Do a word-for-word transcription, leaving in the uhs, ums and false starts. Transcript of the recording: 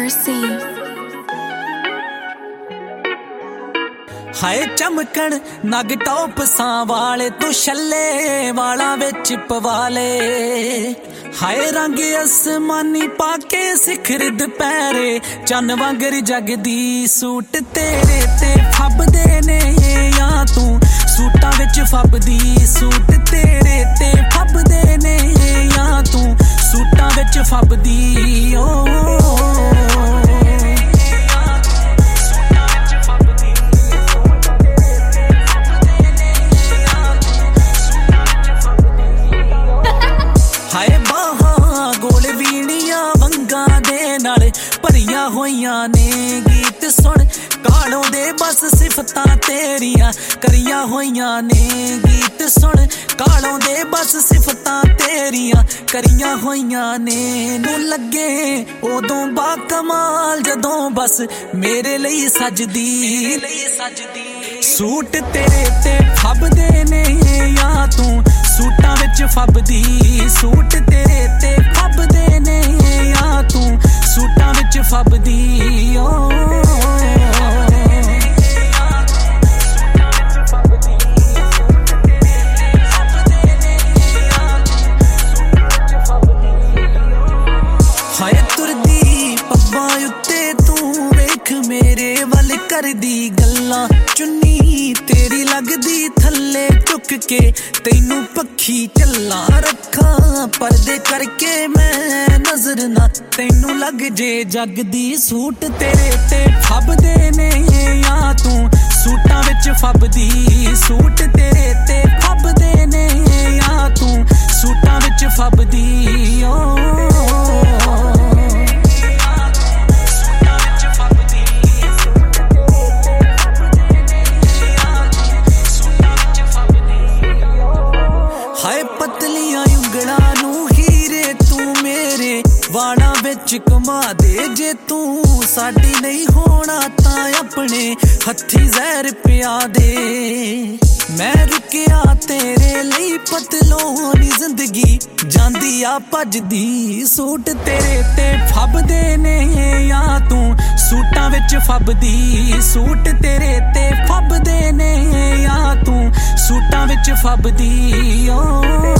Mercy. हाय चमकण नग top सां वाले तू छल्ले वाला विच पवाले हाय रंग आसमानी पाके सिखर दुपहरे चन वांगर जगदी सूट तेरे ते फबदे ने या तू सूटां विच फबदी सूट तेरे ते फबदे ने या तू सूटां विच फबदी ओ हाय बाहां गोल वीणियां वंगां दे नाल भरियां होइयां ने गीत सुन कालों दे बस सिफतां तेरियां करियां होइयां ने गीत सुन कालों दे बस सिफतां तेरियां करियां होइयां ने नू लगे उदों बा कमाल जदों बस मेरे लई सजदी सूट तेरे ते फबदे ने या तू सूटां विच फबदी सूट तेरे ते फबदे ने या तू सूटां विच फबदी ओ हाय तुरदी पब्बां उत्ते तू वेख मेरे वल करदी गल्लां चुन्नी तेरी लगदी थल्ले चुक के तैनू पक्षी चला रखा पर्दे करके मैं नजर ना तैनू लग जे जगदी सूट तेरे ते फबदे ने या तू सूटां विच फबदी सूट तेरे ते फबदे ने या तू सूटां विच फबदी ओ हाय पतलियां उंगलां नू हीरे तू मेरे वाड़ा विच कमा दे जे तू साडी नहीं होना तां अपने हत्थी जहर पिया दे मैं रुकिया तेरे लई पतलोनी जिंदगी जांदी आ भजदी सूट तेरे ते फबदे ने या तू सूटां विच फबदी सूट तेरे ते फबदे ने या तू सूटां विच फबदी ओ